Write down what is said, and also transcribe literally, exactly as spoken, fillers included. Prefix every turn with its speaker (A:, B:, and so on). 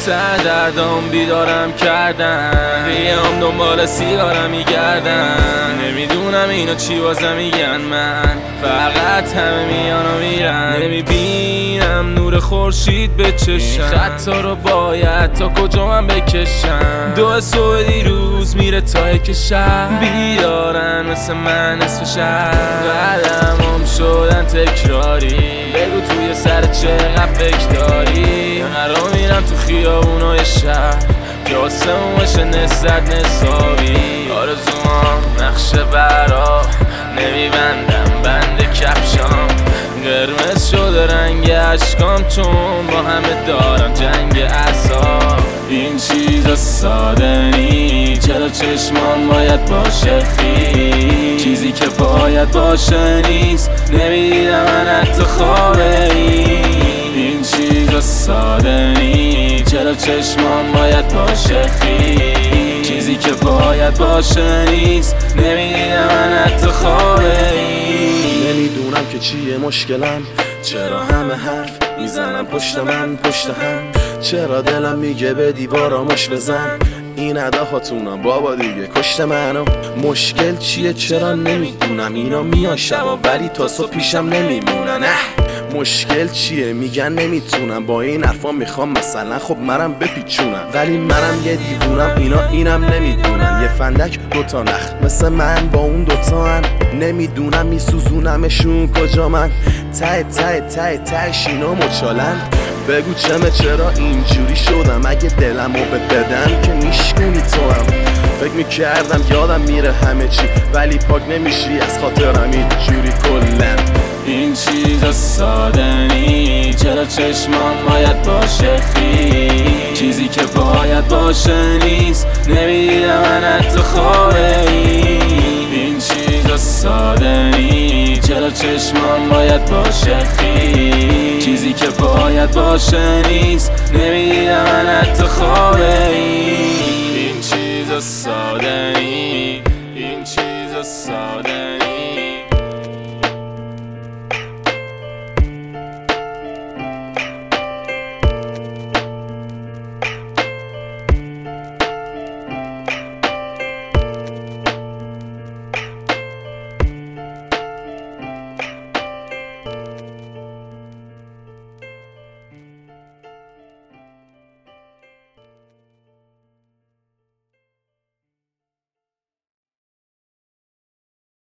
A: سردردام بیدارم کردن، بیام دنبال سیگارم میگردن. نمیدونم اینا چی واسه میگن، من فقط همه میان و میرن. نمیبینم نور خورشید به چشم، خطا رو باید تا کجا من بکشم. دو صبح دیروز میره تا که شب بیدارن مثل من نصف شب. قدمم شدن تکراری، بگو توی سر چقدر فکر داری. قرار میرم تو خیابونای شهر که آسمونش نسبت نصابی. آرزوام نقشه برا نمیبندم بند کفشام، قرمز شده رنگ عشقام چون با همه دارم جنگ اعصاب. این چیزا ساده نی، چرا چشمان باید باشه خی؟ چیزی که باید باشه نیست، نمیدیدم من حتی خوابه ای. این چیزا ساده نی، چرا چشمان باید باشه خی؟ چیزی که باید باشه نیست، نمیدیدم من حتی خوابه ای.
B: نمیدونم که چیه مشکلم، چرا همه حرف میزنم پشت من پشت هم. چرا دلم میگه به دیوارامش بزن، این اداهاتونم بابا دیگه کشت منو. مشکل چیه چرا نمیدونم، اینا میان شبا ولی تا صبح پیشم نمیمونن. مشکل چیه میگن نمیتونم، با این حرفا میخوام مثلا خب منم بپیچونم. ولی منم یه دیوونم، اینا اینم نمیدونن. یه فندک دوتا نخ مثل من با اون دوتا هن. نمیدونم میسوزونمشون کجا من، ته ته ته تهش اینا مچالن. بگو چمه چرا اینجوری شدم، اگه دلمو به بدم که میشکنی تو هم. فکر میکردم یادم میره همه چی، ولی پاک نمیشی از خاطرم اینجوری کلن.
A: این چیزا ساده نی، چرا چشمان باید باشه خی؟ چیزی که باید باشه نیست، نمیدیدم من حتی خوابه ای. این چیزا ساده نی، چرا چشمان باید باشه خی؟ چیزی که باید باشه نیست، نمیدیدم من حتی خوابه ای. این چیزا ساده نی، این چیزا ساده نی.